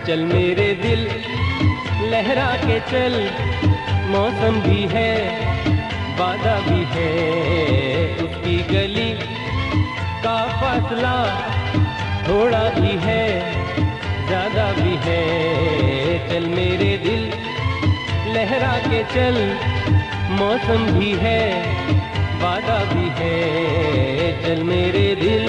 चल मेरे दिल लहरा के चल, मौसम भी है वादा भी है, उसकी गली का फासला थोड़ा भी है ज्यादा भी है। चल मेरे दिल लहरा के चल, मौसम भी है वादा भी है, चल मेरे दिल।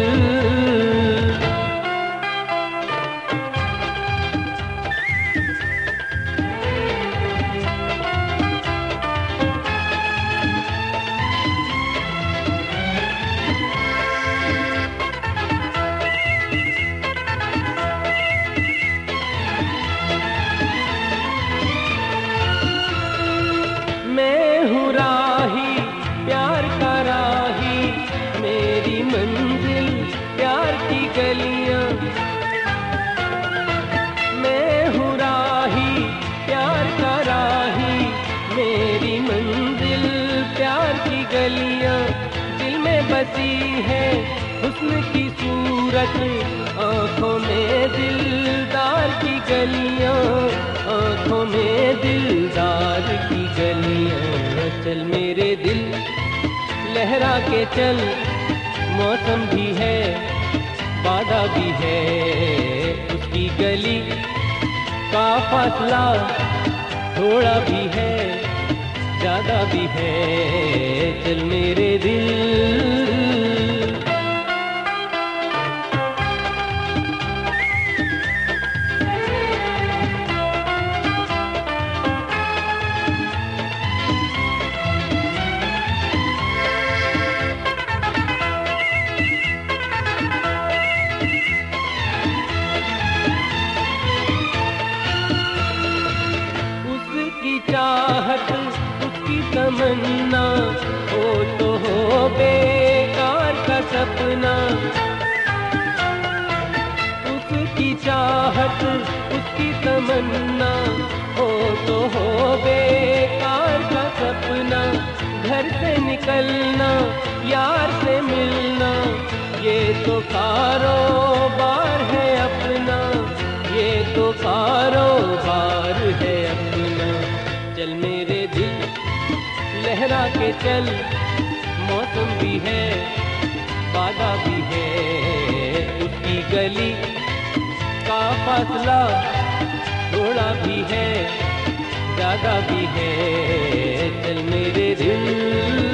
मैं हूँ राही प्यार का राही, मेरी मंजिल प्यार की गलियां। मैं हूँ राही प्यार का राही, मेरी मंजिल प्यार की गलियां। दिल में बसी है हुस्न की सूरत, आँखों में दिलदार की गलियां, आँखों में दिलदार की गलियां। चल मेरे दिल लहरा के चल, मौसम भी है वादा भी है, उसकी गली का फासला थोड़ा भी है ज्यादा भी है, चल मेरे दिल। चाहत उसकी तमन्ना हो तो हो बेकार का सपना, उसकी चाहत उसकी तमन्ना हो तो हो बेकार का सपना। घर से निकलना यार से मिलना, ये तो कारोबार है अपना, ये तो कारोबार है अपना। चल मेरे दिल लहरा के चल, मौसम भी है वादा भी है, उसकी गली का फासला थोड़ा भी है ज्यादा भी है, चल मेरे दिल।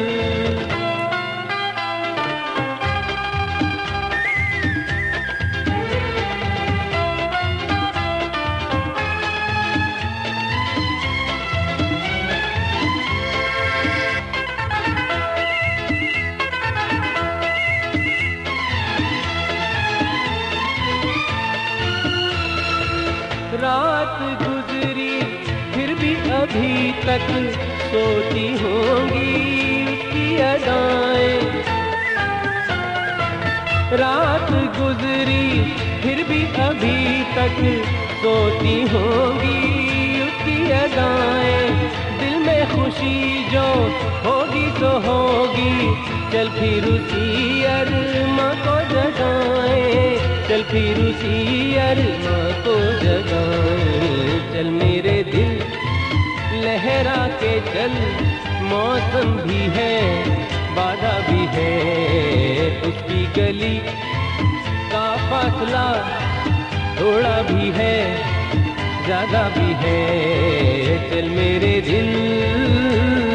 रात गुजरी फिर भी अभी तक सोती होंगी उसकी अदाएं। रात गुजरी फिर भी अभी तक सोती होंगी उसकी अदाएं। दिल में खुशी जो होगी तो होगी, चल फिर उसी अरमा को जगाएं, चल फिर उसी अरमा को जगाएं। चल मेरे दिल लहरा के चल, मौसम भी है वादा भी है, उसकी गली का फासला थोड़ा भी है ज्यादा भी है, चल मेरे दिल।